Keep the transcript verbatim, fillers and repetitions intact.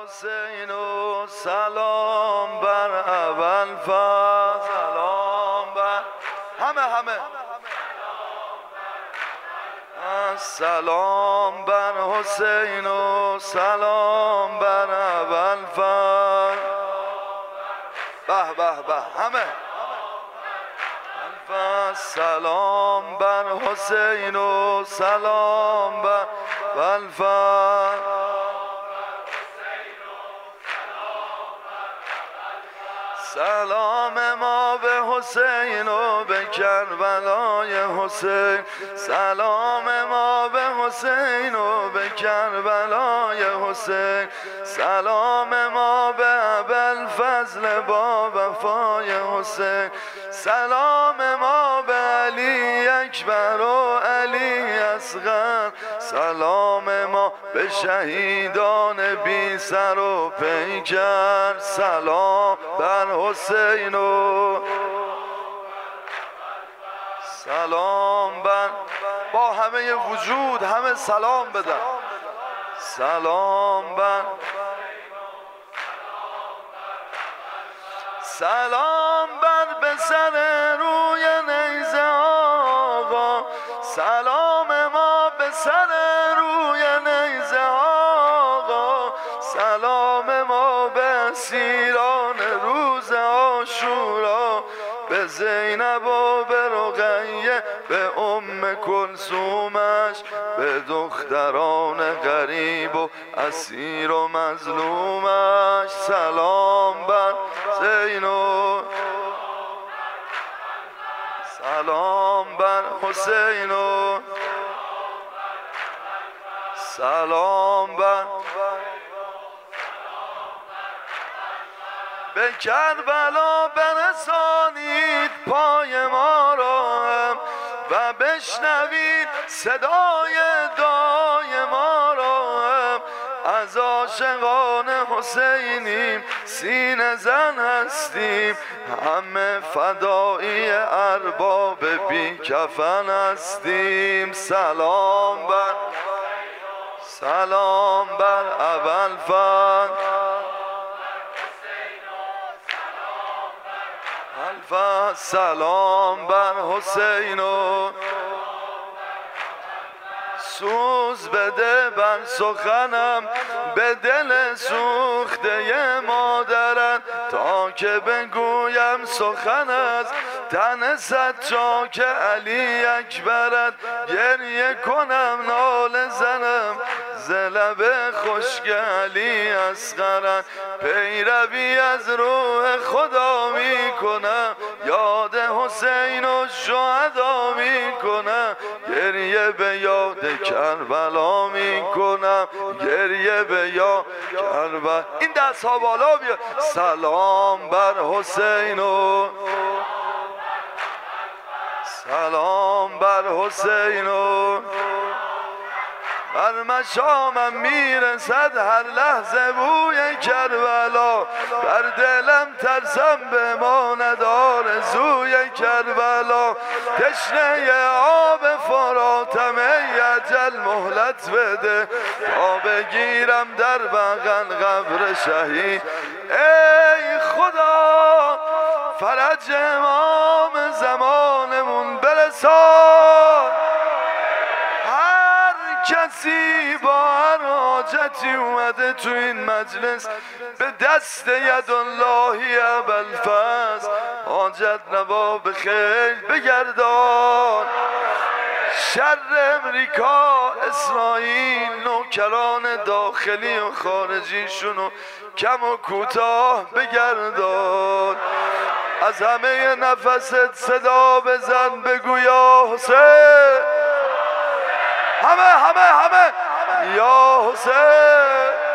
حسین و سلام بر ابوالفضل، سلام بر همه همه سلام بر حسین و سلام بر ابوالفضل. به به به همه سلام بر حسین و سلام بر ابوالفضل. سلام ما به حسین و به کربلای حسین، سلام ما به حسین و به کربلای حسین، سلام ما به ابوالفضل با وفای حسین، سلام ما به علی اکبر و علی اصغر، سلام ما به شهیدان بی سر و پیکر، سلام بر حسین و سلام بر با همه وجود همه سلام بدن. سلام بر سلام بر به سر روی نیزه آقا، سلام ما به سر روی نیزه آقا، سلام ما به اسیران روز عاشورا، به زینب و به رقیه، به ام کلثومش، به دختران غریب و اسیر و مظلومش، سلام بر حسین و سلام بر حسین و سلام بر به کربلا برسانید پای ما را و بشنوید صدای دعای ما را. از عاشقان حسینیم سینه زن هستیم، همه فدایی ارباب بی کفن هستیم. سلام بر سلام بر ابوالفضل، سلام بر حسین و سوز بده بر سخنم به دل سوخته مادرت، تا که بگویم سخن از تن صد چاک علی اکبرت، گریه کنم ناله زنم ز لب خشک علی اصغرت، پیروی از روح خدا می کنم، یاد حسین و شهدا می کنم، گریه به یاد کربلا می کنم، گریه به یاد کربلا. این دست ها بالا بیا. سلام بر حسین و سلام بر حسین و بر مشامم میرسد هر لحظه بوی کربلا، بر دلم ترسم بماند آرزوی کربلا، تشنه آب فراتم ای اجل مهلت بده، تا بگیرم در بغل قبر شهید. ای خدا فرج امام زمانمون برسان، کسی با هر حاجتی اومده تو این مجلس به دست یداللهی ابوالفضل حاجت نوا به خیر بگردان. شر امریکا اسرائیل نوکران داخلی و خارجیشونو کم و کوتاه بگردان. از همه نفست صدا بزن بگو یا حسین، همه همه همه یا حسین.